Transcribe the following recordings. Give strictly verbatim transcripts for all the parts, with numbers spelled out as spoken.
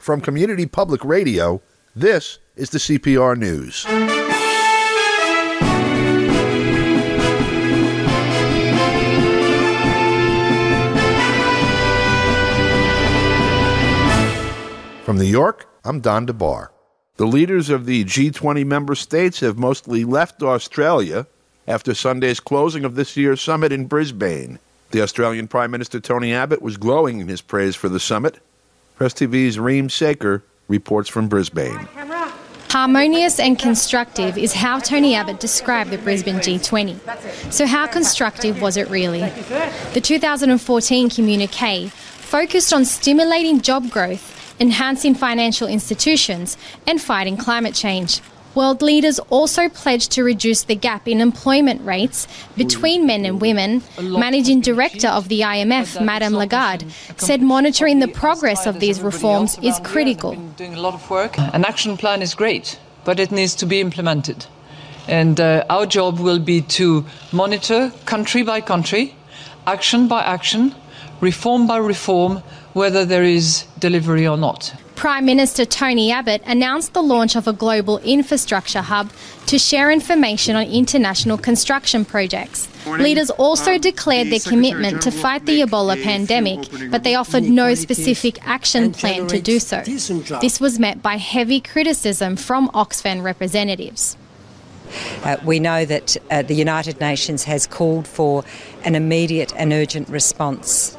From Community Public Radio, this is the C P R News. From New York, I'm Don DeBar. The leaders of the G twenty member states have mostly left Australia after Sunday's closing of this year's summit in Brisbane. The Australian Prime Minister Tony Abbott was glowing in his praise for the summit. Press T V's Reem Saker reports from Brisbane. Harmonious and constructive is how Tony Abbott described the Brisbane G twenty. So how constructive was it really? The two thousand fourteen communique focused on stimulating job growth, enhancing financial institutions, and fighting climate change. World leaders also pledged to reduce the gap in employment rates between men and women. Managing Director of the I M F, Madame Lagarde, said monitoring the progress of these reforms is critical. Doing a lot of work. An action plan is great, but it needs to be implemented. And uh, our job will be to monitor country by country, action by action, reform by reform, whether there is delivery or not. Prime Minister Tony Abbott announced the launch of a global infrastructure hub to share information on international construction projects. Leaders also declared their commitment to fight the Ebola pandemic, but they offered no specific action plan to do so. This was met by heavy criticism from Oxfam representatives. Uh, we know that uh, the United Nations has called for an immediate and urgent response.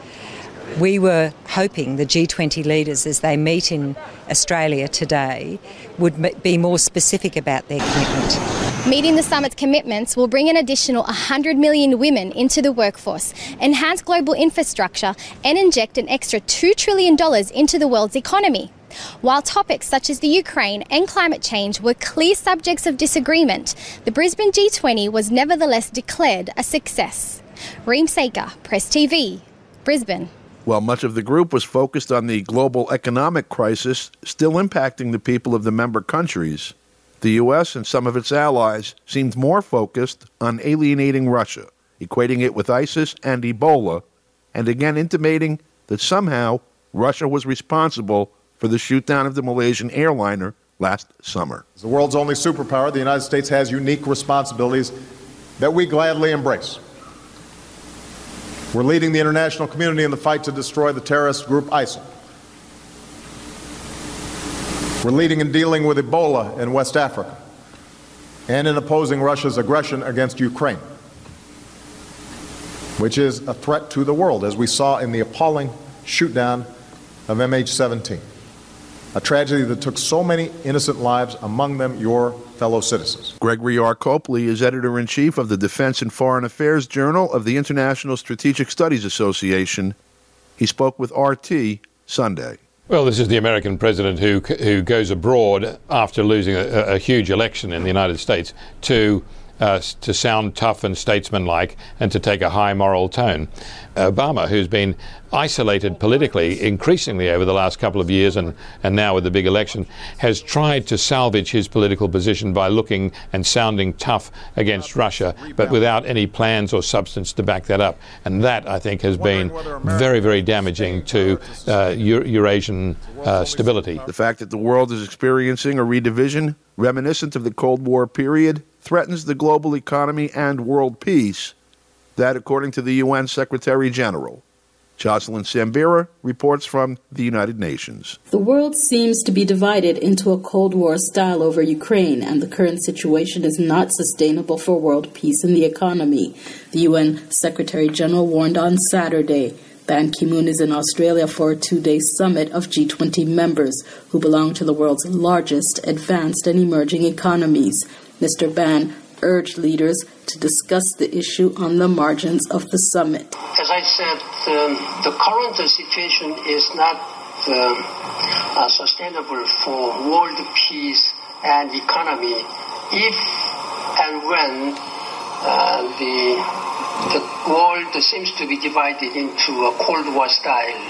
We were hoping the G twenty leaders, as they meet in Australia today, would m- be more specific about their commitment. Meeting the summit's commitments will bring an additional one hundred million women into the workforce, enhance global infrastructure, and inject an extra two trillion dollars into the world's economy. While topics such as the Ukraine and climate change were clear subjects of disagreement, the Brisbane G twenty was nevertheless declared a success. Reem Saker, Press T V, Brisbane. While much of the group was focused on the global economic crisis still impacting the people of the member countries, the U S and some of its allies seemed more focused on alienating Russia, equating it with ISIS and Ebola, and again intimating that somehow Russia was responsible for the shoot-down of the Malaysian airliner last summer. As the world's only superpower, the United States has unique responsibilities that we gladly embrace. We're leading the international community in the fight to destroy the terrorist group ISIL. We're leading in dealing with Ebola in West Africa and in opposing Russia's aggression against Ukraine, which is a threat to the world, as we saw in the appalling shoot-down of M H seventeen, a tragedy that took so many innocent lives, among them your fellow citizens. Gregory R. Copley is editor-in-chief of the Defense and Foreign Affairs Journal of the International Strategic Studies Association. He spoke with R T Sunday. Well, this is the American president who who goes abroad after losing a, a huge election in the United States to Uh, to sound tough and statesmanlike and to take a high moral tone. Obama, who's been isolated politically increasingly over the last couple of years and, and now with the big election, has tried to salvage his political position by looking and sounding tough against Russia, but without any plans or substance to back that up. And that, I think, has been very, very damaging to uh, Euro- Eurasian uh, stability. The fact that the world is experiencing a redivision reminiscent of the Cold War period threatens the global economy and world peace. That, according to the U N Secretary General. Jocelyn Sambira reports from the United Nations. The world seems to be divided into a Cold War style over Ukraine, and the current situation is not sustainable for world peace and the economy. The U N Secretary General warned on Saturday. Ban Ki-moon is in Australia for a two-day summit of G twenty members who belong to the world's largest advanced and emerging economies. Mister Ban urged leaders to discuss the issue on the margins of the summit. As I said, um, the current situation is not um, uh, sustainable for world peace and economy if and when uh, the, the world seems to be divided into a Cold War style.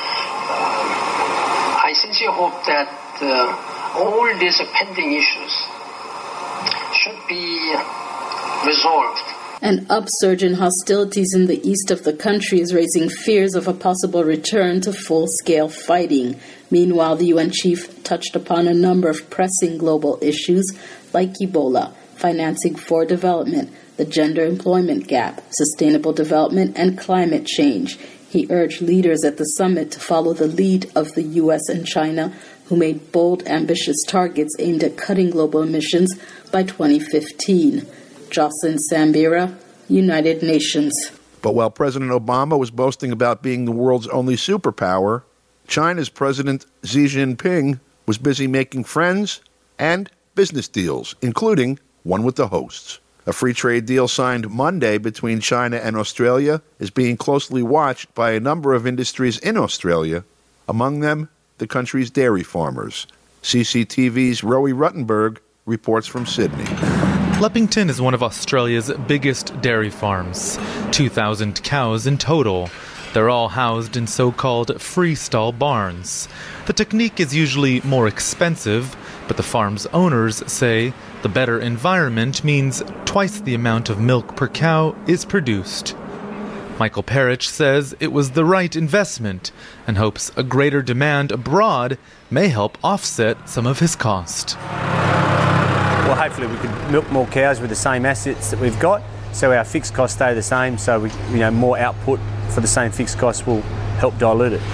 Um, I sincerely hope that uh, all these pending issues should be resolved An upsurge in hostilities in the east of the country is raising fears of a possible return to full-scale fighting. Meanwhile, the U N chief touched upon a number of pressing global issues like Ebola, financing for development, the gender employment gap, sustainable development, and climate change. He urged leaders at the summit to follow the lead of the U S and China, who made bold, ambitious targets aimed at cutting global emissions by twenty fifteen. Jocelyn Sambira, United Nations. But while President Obama was boasting about being the world's only superpower, China's President Xi Jinping was busy making friends and business deals, including one with the hosts. A free trade deal signed Monday between China and Australia is being closely watched by a number of industries in Australia, among them the country's dairy farmers. C C T V's Rowie Ruttenberg reports from Sydney. Leppington is one of Australia's biggest dairy farms, two thousand cows in total. They're all housed in so-called freestall barns. The technique is usually more expensive, but the farm's owners say the better environment means twice the amount of milk per cow is produced. Michael Parrish says it was the right investment and hopes a greater demand abroad may help offset some of his cost. Well, hopefully we could milk more cows with the same assets that we've got, so our fixed costs stay the same, so we, you know, more output for the same fixed costs will help dilute it.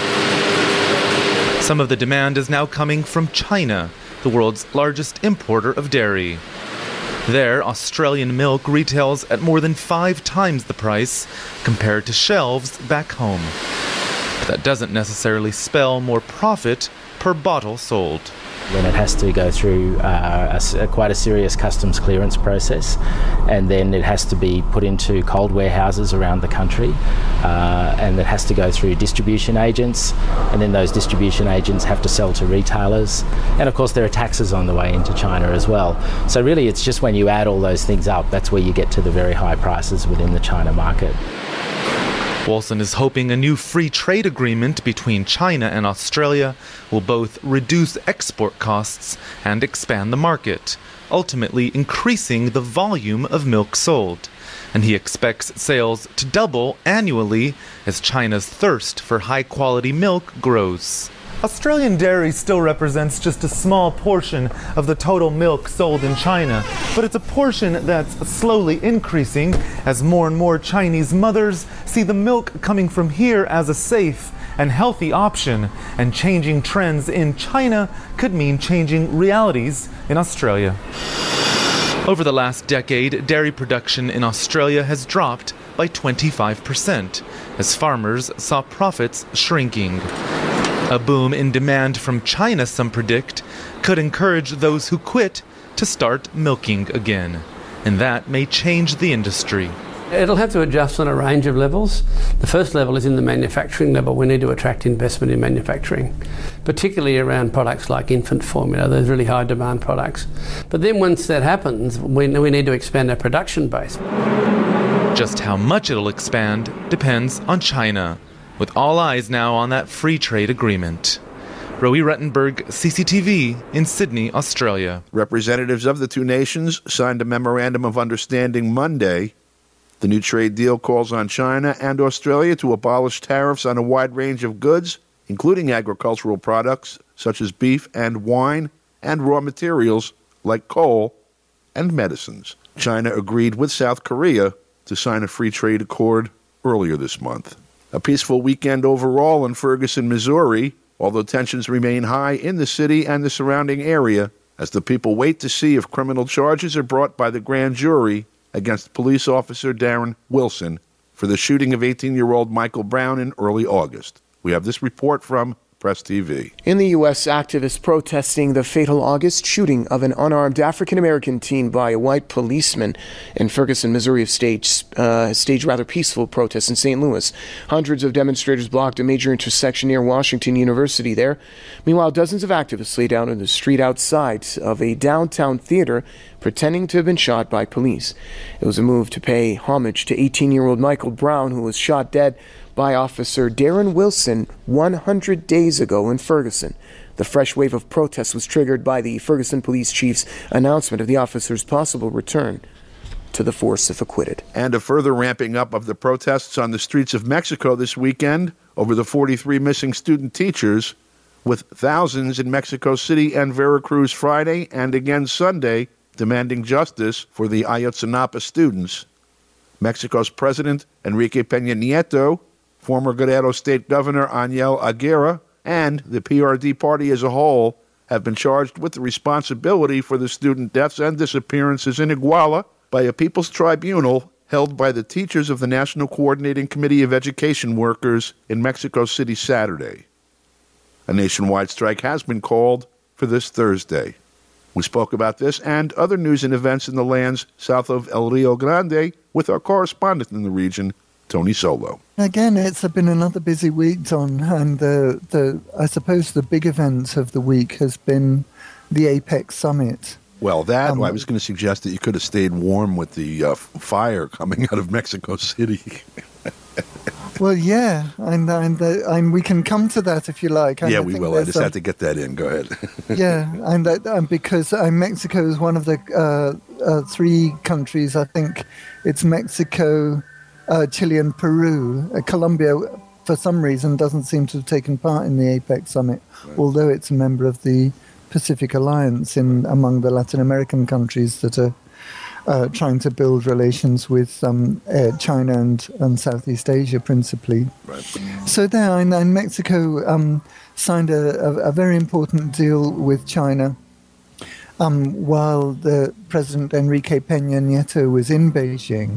Some of the demand is now coming from China, the world's largest importer of dairy. There, Australian milk retails at more than five times the price compared to shelves back home. But that doesn't necessarily spell more profit per bottle sold. When it has to go through uh, a, a quite a serious customs clearance process, and then it has to be put into cold warehouses around the country, uh, and it has to go through distribution agents, and then those distribution agents have to sell to retailers, and of course there are taxes on the way into China as well. So really it's just when you add all those things up, that's where you get to the very high prices within the China market. Wolson is hoping a new free trade agreement between China and Australia will both reduce export costs and expand the market, ultimately increasing the volume of milk sold. And he expects sales to double annually as China's thirst for high-quality milk grows. Australian dairy still represents just a small portion of the total milk sold in China, but it's a portion that's slowly increasing as more and more Chinese mothers see the milk coming from here as a safe and healthy option, and changing trends in China could mean changing realities in Australia. Over the last decade, dairy production in Australia has dropped by twenty-five percent as farmers saw profits shrinking. A boom in demand from China, some predict, could encourage those who quit to start milking again. And that may change the industry. It'll have to adjust on a range of levels. The first level is in the manufacturing level. We need to attract investment in manufacturing, particularly around products like infant formula, those really high demand products. But then once that happens, we, we need to expand our production base. Just how much it'll expand depends on China, with all eyes now on that free trade agreement. Rowie Ruttenberg, C C T V in Sydney, Australia. Representatives of the two nations signed a memorandum of understanding Monday. The new trade deal calls on China and Australia to abolish tariffs on a wide range of goods, including agricultural products such as beef and wine, and raw materials like coal and medicines. China agreed with South Korea to sign a free trade accord earlier this month. A peaceful weekend overall in Ferguson, Missouri, although tensions remain high in the city and the surrounding area as the people wait to see if criminal charges are brought by the grand jury against police officer Darren Wilson for the shooting of eighteen-year-old Michael Brown in early August. We have this report from Press T V. In the U S, activists protesting the fatal August shooting of an unarmed African-American teen by a white policeman in Ferguson, Missouri, have staged, uh, staged rather peaceful protests in Saint Louis. Hundreds of demonstrators blocked a major intersection near Washington University there. Meanwhile, dozens of activists lay down in the street outside of a downtown theater pretending to have been shot by police. It was a move to pay homage to eighteen-year-old Michael Brown, who was shot dead by Officer Darren Wilson one hundred days ago in Ferguson. The fresh wave of protests was triggered by the Ferguson police chief's announcement of the officer's possible return. to the force if acquitted. And a further ramping up of the protests on the streets of Mexico this weekend over the forty-three missing student teachers, with thousands in Mexico City and Veracruz Friday and again Sunday demanding justice for the Ayotzinapa students. Mexico's President Enrique Peña Nieto, former Guerrero State Governor Ángel Aguirre, and the P R D party as a whole have been charged with the responsibility for the student deaths and disappearances in Iguala by a people's tribunal held by the teachers of the National Coordinating Committee of Education Workers in Mexico City Saturday. A nationwide strike has been called for this Thursday. We spoke about this and other news and events in the lands south of El Rio Grande with our correspondent in the region, Tony Solo. Again, it's been another busy week, Don, and the, the I suppose the big event of the week has been the APEC summit. Well, that, Um, well, I was going to suggest that you could have stayed warm with the uh, fire coming out of Mexico City. Well, yeah, and and, uh, and we can come to that if you like. And yeah, I we think will. I there's just a- had to get that in. Go ahead. yeah, and that, um, because uh, Mexico is one of the uh, uh, three countries, I think it's Mexico, uh, Chile and Peru. Uh, Colombia, for some reason, doesn't seem to have taken part in the APEC summit, right, although it's a member of the Pacific Alliance in among the Latin American countries that are uh, trying to build relations with um, uh, China and, and Southeast Asia principally. Right. So there, and, and Mexico um, signed a, a, a very important deal with China um, while the President Enrique Peña Nieto was in Beijing.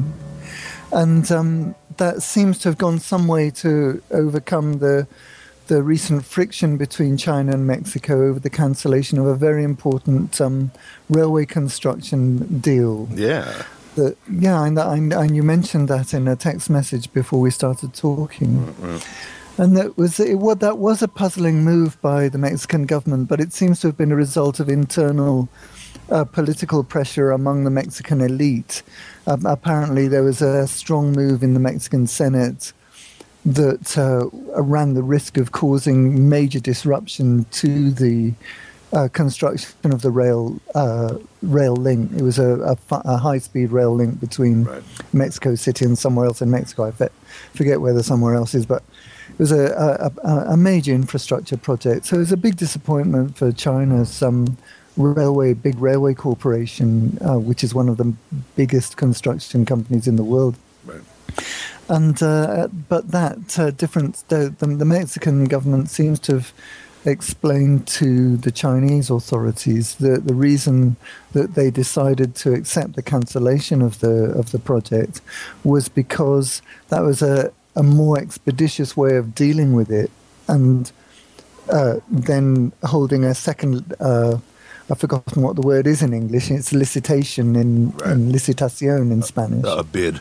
And um, that seems to have gone some way to overcome the the recent friction between China and Mexico over the cancellation of a very important um, railway construction deal. Yeah. That, yeah, and, and, and you mentioned that in a text message before we started talking. Mm-hmm. And that was it, what that was a puzzling move by the Mexican government, but it seems to have been a result of internal uh, political pressure among the Mexican elite. Um, apparently, there was a strong move in the Mexican Senate that uh, ran the risk of causing major disruption to the uh, construction of the rail uh, rail link. It was a, a, fu- a high-speed rail link between Right. Mexico City and somewhere else in Mexico. I fe- forget where the somewhere else is, but it was a, a, a a major infrastructure project. So it was a big disappointment for China's um, railway, big railway corporation, uh, which is one of the biggest construction companies in the world. Right. And uh, but that uh, difference, the, the, the Mexican government seems to have explained to the Chinese authorities that the reason that they decided to accept the cancellation of the of the project was because that was a, a more expeditious way of dealing with it, and uh, then holding a second. Uh, I've forgotten what the word is in English. It's licitation in, Right. in licitación in Spanish. A bid.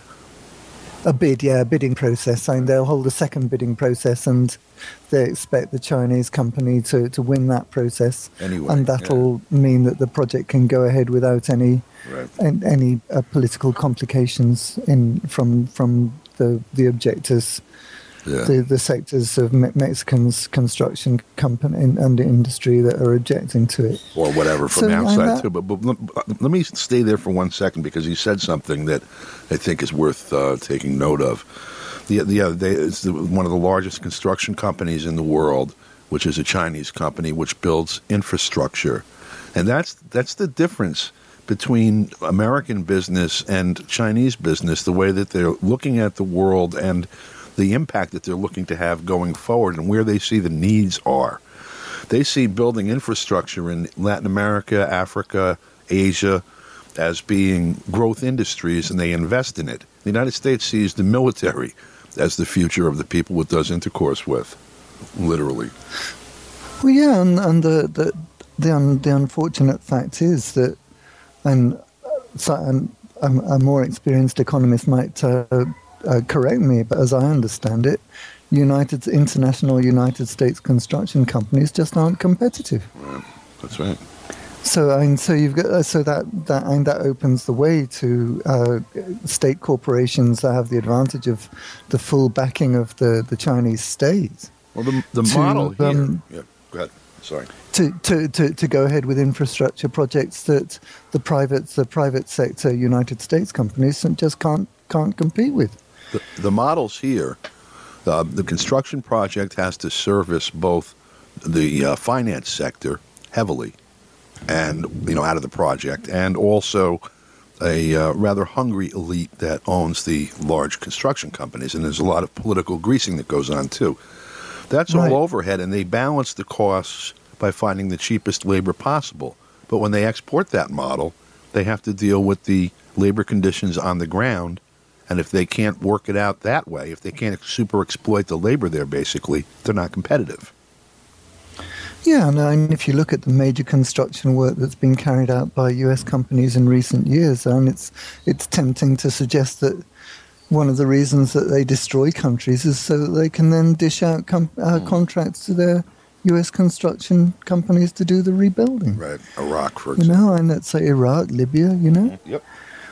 A bid, yeah, a bidding process. And they'll hold a second bidding process, and they expect the Chinese company to, to win that process. Anyway, and that'll mean that the project can go ahead without any Right. an- any uh, political complications in from from the the objectors, Yeah. the the sectors of Me- Mexican's construction company and, and industry that are objecting to it. Or whatever from So, the and outside, that- too. But, but let, let me stay there for one second because you said something that I think is worth uh, taking note of. The, the other day, it's the, one of the largest construction companies in the world, which is a Chinese company, which builds infrastructure. And that's that's the difference between American business and Chinese business, the way that they're looking at the world and the impact that they're looking to have going forward and where they see the needs are. They see building infrastructure in Latin America, Africa, Asia as being growth industries, and they invest in it. The United States sees the military as the future of the people it does intercourse with, literally. Well, yeah, and, and the the the, un, the unfortunate fact is that, and, so, and a, a more experienced economist might uh, uh, correct me, but as I understand it, United international United States construction companies just aren't competitive. Right. That's right. So and so you've got uh, so that that and that opens the way to uh, state corporations that have the advantage of the full backing of the, the Chinese state. Well, the, the to, model here. um, yeah, go ahead. Sorry. To, to, to, to go ahead with infrastructure projects that the private the private sector United States companies just can't can't compete with. The, the models here, uh, the construction project has to service both the uh, finance sector heavily, and you know out of the project, and also a uh, rather hungry elite that owns the large construction companies, and there's a lot of political greasing that goes on too. That's Right. all overhead, and they balance the costs by finding the cheapest labor possible. But when they export that model, they have to deal with the labor conditions on the ground, and if they can't work it out that way, if they can't super exploit the labor there, basically, they're not competitive. Yeah, and, and if you look at the major construction work that's been carried out by U S companies in recent years, and it's it's tempting to suggest that one of the reasons that they destroy countries is so that they can then dish out com- uh, contracts to their U S construction companies to do the rebuilding. Right, Iraq, for You example. know, and let's say Iraq, Libya, you know. Yep.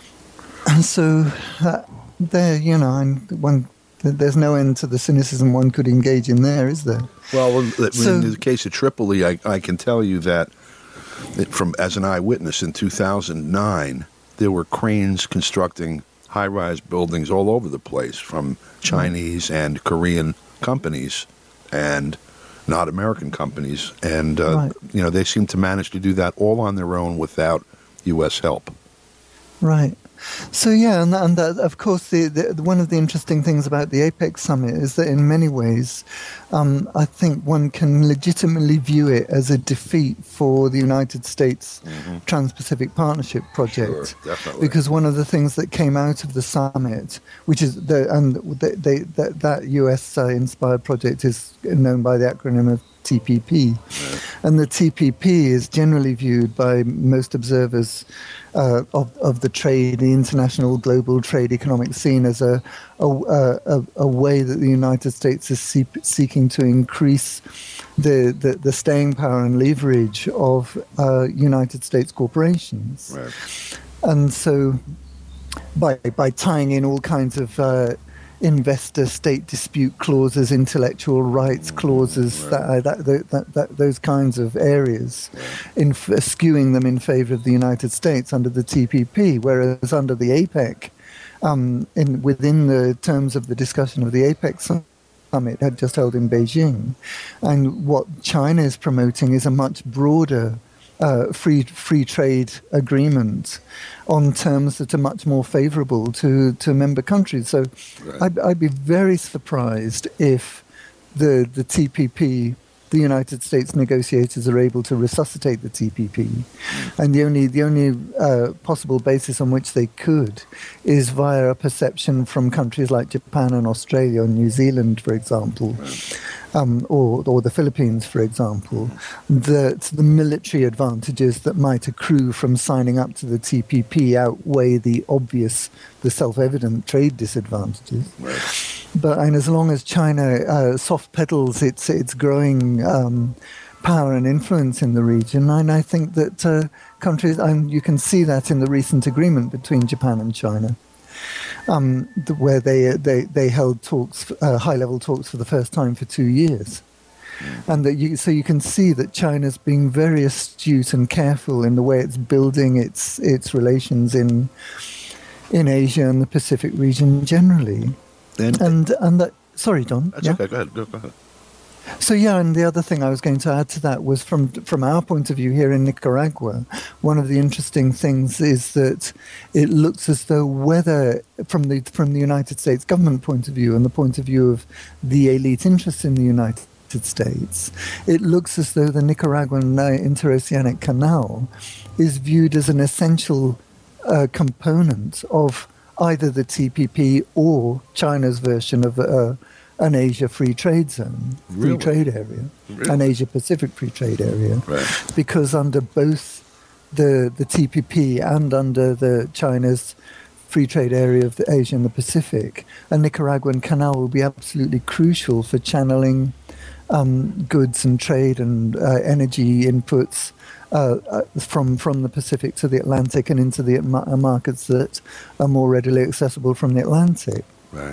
And so uh, there, you know, and one, th- there's no end to the cynicism one could engage in there, is there? Well, in the- So- in the case of Tripoli, I, I can tell you that it, from as an eyewitness in two thousand nine, there were cranes constructing high-rise buildings all over the place from Chinese and Korean companies and not American companies. And, uh, Right. you know, they seem to manage to do that all on their own without U S help. Right. So yeah, and, and that, of course, the, the, one of the interesting things about the APEC summit is that in many ways, um, I think one can legitimately view it as a defeat for the United States Mm-hmm. Trans-Pacific Partnership Project. Sure, definitely. Because one of the things that came out of the summit, which is the and they, they, that that U S-inspired project is known by the acronym of T P P, and the T P P is generally viewed by most observers uh, of of the trade, the international global trade economic scene, as a a, a, a way that the United States is see, seeking to increase the, the the staying power and leverage of uh, United States corporations, Right. and so by by tying in all kinds of uh, investor state dispute clauses, intellectual rights clauses, that, that, that, that those kinds of areas, in f- skewing them in favor of the United States under the T P P, whereas under the APEC, um, in within the terms of the discussion of the APEC summit had just held in Beijing, and what China is promoting is a much broader Uh, free free trade agreement on terms that are much more favourable to, to member countries. So Right. I'd, I'd be very surprised if the the T P P, the United States negotiators, are able to resuscitate the T P P, and the only the only uh, possible basis on which they could is via a perception from countries like Japan and Australia and New Zealand, for example. Um, or, or the Philippines, for example, that the military advantages that might accrue from signing up to the T P P outweigh the obvious, the self-evident trade disadvantages. Right. But and as long as China uh, soft pedals its its growing um, power and influence in the region, and I think that uh, countries, and you can see that in the recent agreement between Japan and China. Um, the, where they, they they held talks, uh, high-level talks for the first time for two years, and that you, so you can see that China's being very astute and careful in the way it's building its its relations in in Asia and the Pacific region generally. And And and that, sorry, Don. that's yeah? okay. Go ahead. Go, go ahead. So yeah, and the other thing I was going to add to that was from from our point of view here in Nicaragua, one of the interesting things is that it looks as though whether from the from the United States government point of view and the point of view of the elite interests in the United States, it looks as though the Nicaraguan uh, interoceanic canal is viewed as an essential uh, component of either the T P P or China's version of uh, an Asia free trade zone, free Really? trade area, Really? an Asia Pacific free trade area, Right. because under both the the T P P and under the China's free trade area of the Asia and the Pacific, a Nicaraguan canal will be absolutely crucial for channeling um, goods and trade and uh, energy inputs uh, uh, from from the Pacific to the Atlantic and into the ma- markets that are more readily accessible from the Atlantic. Right.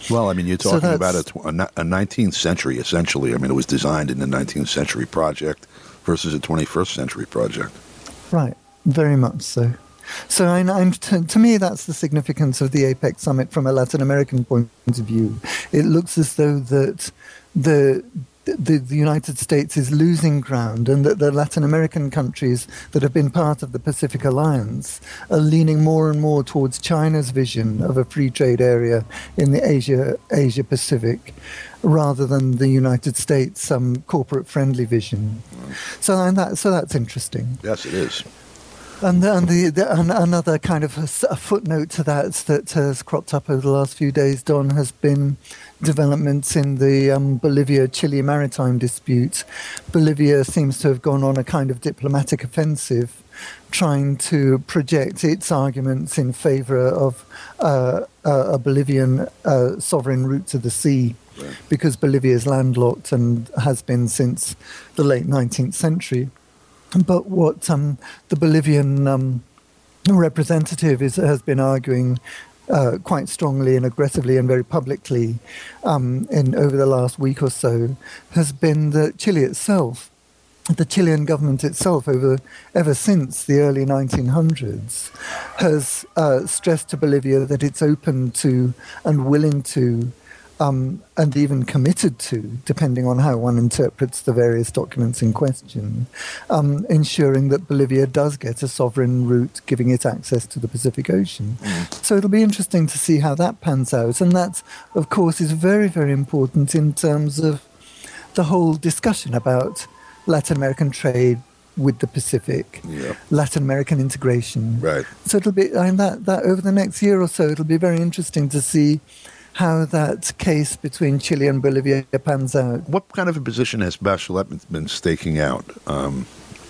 Well, I mean, you're So talking about that's- a, tw- a nineteenth century, essentially. I mean, it was designed in the nineteenth century project versus a twenty-first century project. Right, very much so. So I'm, I'm to, to me, that's the significance of the APEC summit from a Latin American point of view. It looks as though that the The, the United States is losing ground, and that the Latin American countries that have been part of the Pacific Alliance are leaning more and more towards China's vision of a free trade area in the Asia Asia Pacific, rather than the United States' um, corporate-friendly vision. So, and that, so that's interesting. Yes, it is. And, the, and, the, the, and another kind of a, a footnote to that that has cropped up over the last few days, Don, has been developments in the um, Bolivia-Chile maritime dispute. Bolivia seems to have gone on a kind of diplomatic offensive, trying to project its arguments in favor of uh, a Bolivian uh, sovereign route to the sea, right, because Bolivia is landlocked and has been since the late nineteenth century. But what um, the Bolivian um, representative is, has been arguing uh, quite strongly and aggressively and very publicly um, in over the last week or so has been that Chile itself, the Chilean government itself, over ever since the early nineteen hundreds, has uh, stressed to Bolivia that it's open to and willing to Um, and even committed to, depending on how one interprets the various documents in question, um, ensuring that Bolivia does get a sovereign route, giving it access to the Pacific Ocean. Mm. So it'll be interesting to see how that pans out. And that, of course, is very, very important in terms of the whole discussion about Latin American trade with the Pacific, yeah, Latin American integration. Right. So it'll be, I mean, that, that over the next year or so, it'll be very interesting to see how that case between Chile and Bolivia pans out. What kind of a position has Bachelet been staking out um,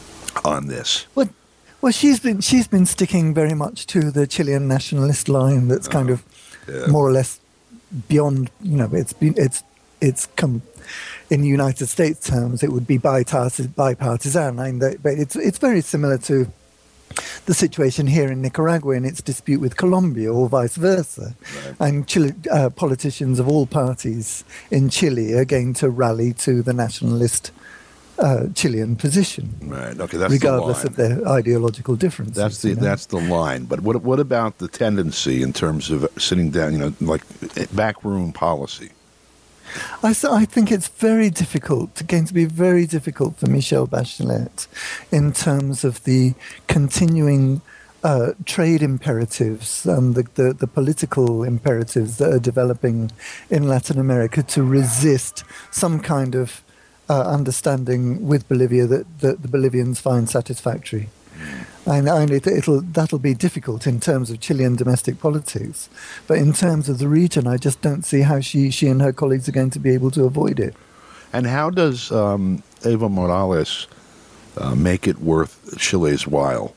on this? Well, well, she's been she's been sticking very much to the Chilean nationalist line. That's kind uh, of yeah. more or less beyond. You know, it's been it's it's come in United States terms. It would be bipartisan. bipartisan I mean, but it's it's very similar to the situation here in Nicaragua in its dispute with Colombia, or vice versa. Right. And Chile, uh, politicians of all parties in Chile are going to rally to the nationalist uh, Chilean position, right? Okay, that's regardless the of their ideological differences. That's the you know? that's the line. But what what about the tendency in terms of sitting down? You know, like backroom policy. I, I think it's very difficult, going to be very difficult for Michelle Bachelet in terms of the continuing uh, trade imperatives and the, the, the political imperatives that are developing in Latin America to resist some kind of uh, understanding with Bolivia that, that the Bolivians find satisfactory. And, and it, it'll that'll be difficult in terms of Chilean domestic politics, but in terms of the region, I just don't see how she she and her colleagues are going to be able to avoid it. And how does um, Evo Morales uh, make it worth Chile's while?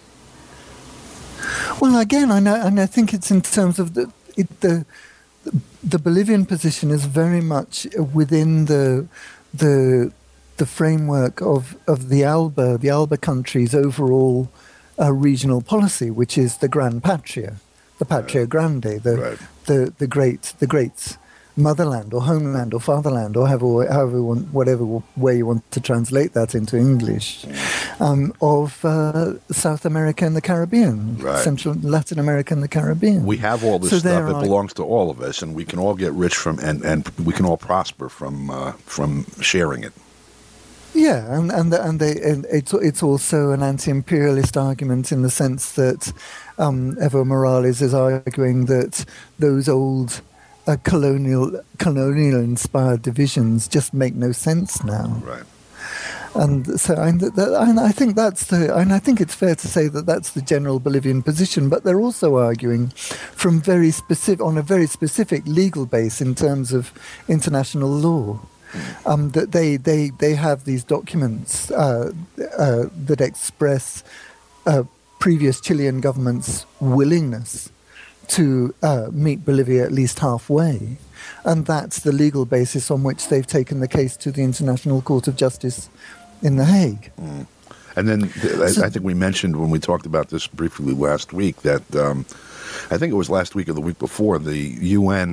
Well, again, I know, and I think it's in terms of the it, the the Bolivian position is very much within the the. the framework of, of the ALBA, the ALBA countries' overall uh, regional policy, which is the Gran Patria, the Patria Grande, the, right. the, the great the great motherland or homeland or fatherland, or however, however you want, whatever way you want to translate that into English, um, of uh, South America and the Caribbean, right. Central Latin America and the Caribbean. We have all this so stuff. It are, belongs to all of us, and we can all get rich from, and, and we can all prosper from uh, from sharing it. Yeah, and and and, they, and it's it's also an anti-imperialist argument in the sense that um, Evo Morales is arguing that those old uh, colonial colonial-inspired divisions just make no sense now. Right. And so, and, that, and I think that's the, and I think it's fair to say that that's the general Bolivian position. But they're also arguing from very specific, on a very specific legal base in terms of international law. Um, that they, they, they have these documents uh, uh, that express uh, previous Chilean government's willingness to uh, meet Bolivia at least halfway. And that's the legal basis on which they've taken the case to the International Court of Justice in The Hague. Mm. And then th- so, I, I think we mentioned when we talked about this briefly last week that um, I think it was last week or the week before, the U N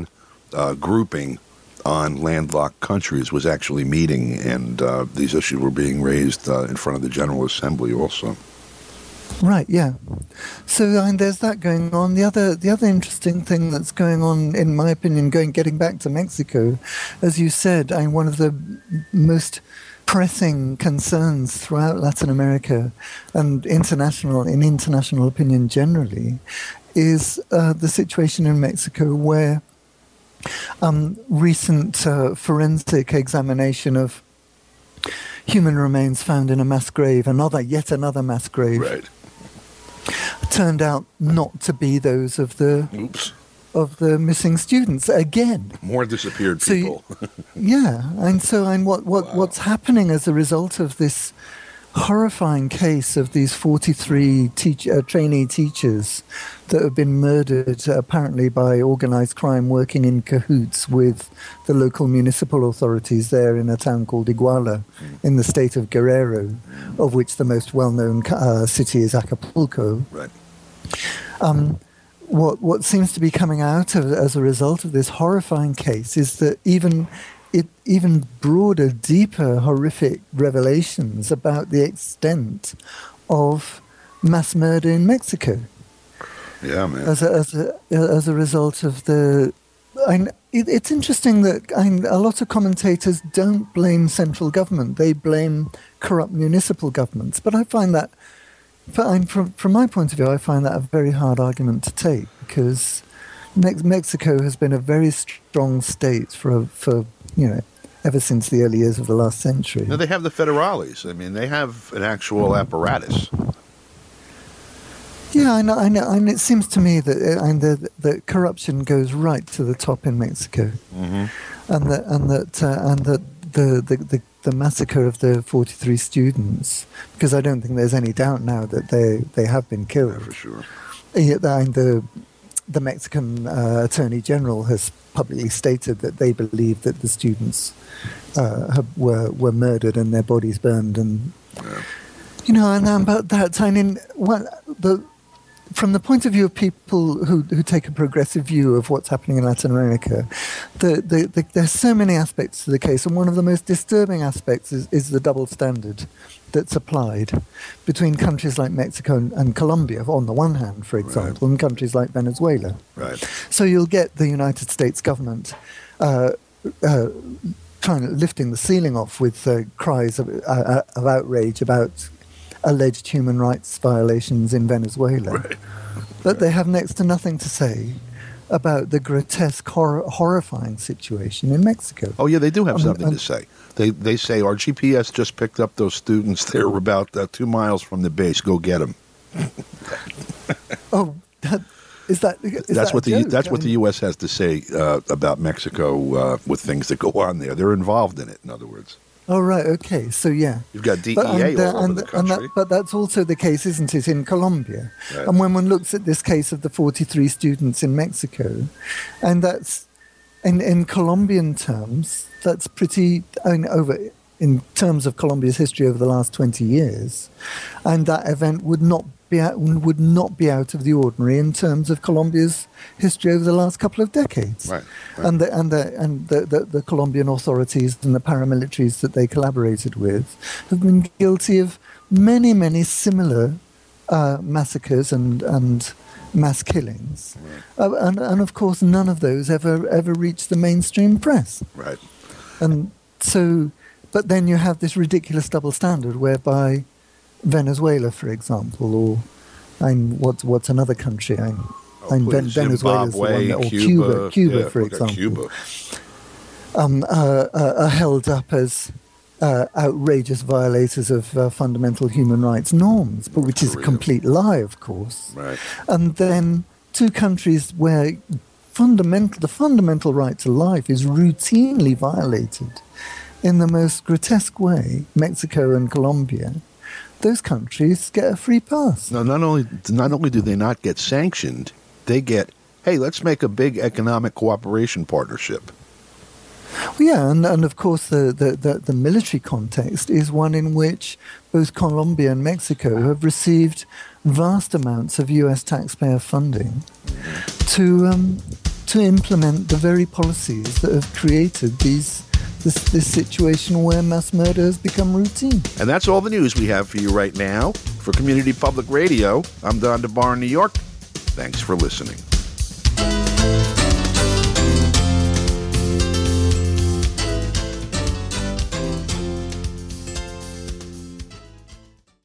uh, grouping on landlocked countries was actually meeting, and uh, these issues were being raised uh, in front of the General Assembly also. Right, yeah. So I mean, there's that going on. The other, the other interesting thing that's going on, in my opinion, going getting back to Mexico, as you said, I mean, one of the most pressing concerns throughout Latin America and international, in international opinion generally, is uh, the situation in Mexico where um, recent uh, forensic examination of human remains found in a mass grave, another, yet another mass grave, right. turned out not to be those of the Oops. of the missing students again. More disappeared So people. you- yeah, and so and what what Wow. what's happening as a result of this horrifying case of these forty-three teach, uh, trainee teachers that have been murdered, uh, apparently by organized crime working in cahoots with the local municipal authorities there in a town called Iguala in the state of Guerrero, of which the most well-known uh, city is Acapulco. Right. Um, what what seems to be coming out of, as a result of this horrifying case is that even it even broader, deeper, horrific revelations about the extent of mass murder in Mexico. Yeah, man. As a, as a, as a result of the... I, it, it's interesting that I, a lot of commentators don't blame central government. They blame corrupt municipal governments. But I find that, from, from my point of view, I find that a very hard argument to take, because Mex- Mexico has been a very strong state for, for, you know, ever since the early years of the last century. No, they have the federales. I mean, they have an actual apparatus. Yeah, I know, I know, and it seems to me that uh, and the, the corruption goes right to the top in Mexico, Mm-hmm. and that and that uh, and that the, the, the, the massacre of the forty-three students, because I don't think there's any doubt now that they, they have been killed. Yeah, for sure. Yeah, and the the Mexican uh, Attorney General has publicly stated that they believe that the students uh, have, were were murdered and their bodies burned, and Yeah. you know, and um, but that I mean, what the from the point of view of people who, who take a progressive view of what's happening in Latin America, the, the, the, there's so many aspects to the case, and one of the most disturbing aspects is, is the double standard that's applied between countries like Mexico and, and Colombia, on the one hand, for example, right. and countries like Venezuela. Right. So you'll get the United States government uh, uh, trying to, lifting the ceiling off with uh, cries of, uh, of outrage about alleged human rights violations in Venezuela. Right. But they have next to nothing to say about the grotesque, hor- horrifying situation in Mexico. Oh, yeah, they do have Um, something um, to say. They they say, our G P S just picked up those students. They're about uh, two miles from the base. Go get them. Oh, that, is that is That's that what a the joke? that's I what the mean, U S has to say uh, about Mexico uh, with things that go on there. They're involved in it, in other words. Oh, right, okay, so yeah. You've got D E A But, and, all uh, over and, the and country. that, but that's also the case, isn't it, in Colombia? Right. And when one looks at this case of the forty-three students in Mexico, and that's, in, in Colombian terms, that's pretty, I mean, over, in terms of Colombia's history over the last twenty years, and that event would not be out, would not be out of the ordinary in terms of Colombia's history over the last couple of decades. Right. right. And the and the and the, the, the Colombian authorities and the paramilitaries that they collaborated with have been guilty of many, many similar uh, massacres and and mass killings, Right. uh, and and of course none of those ever ever reached the mainstream press. Right. And so, but then you have this ridiculous double standard whereby Venezuela, for example, or I'm what's what's another country? I'm, Oh, I'm please. Ven- Venezuela's the one, Zimbabwe, that, or Cuba, Cuba, Cuba, yeah, for look at example, Cuba. Um, uh, uh, are held up as uh, outrageous violators of uh, fundamental human rights norms, but which is a Korea. complete lie, of course. Right. And then two countries where fundamental the fundamental right to life is routinely violated in the most grotesque way, Mexico and Colombia. Those countries get a free pass. No, not only not only do they not get sanctioned, they get, hey, let's make a big economic cooperation partnership. Well, yeah, and, and of course the, the, the, the military context is one in which both Colombia and Mexico have received vast amounts of U S taxpayer funding to um, to implement the very policies that have created these this, this situation where mass murder has become routine. And that's all the news we have for you right now. For Community Public Radio, I'm Don DeBar in New York. Thanks for listening.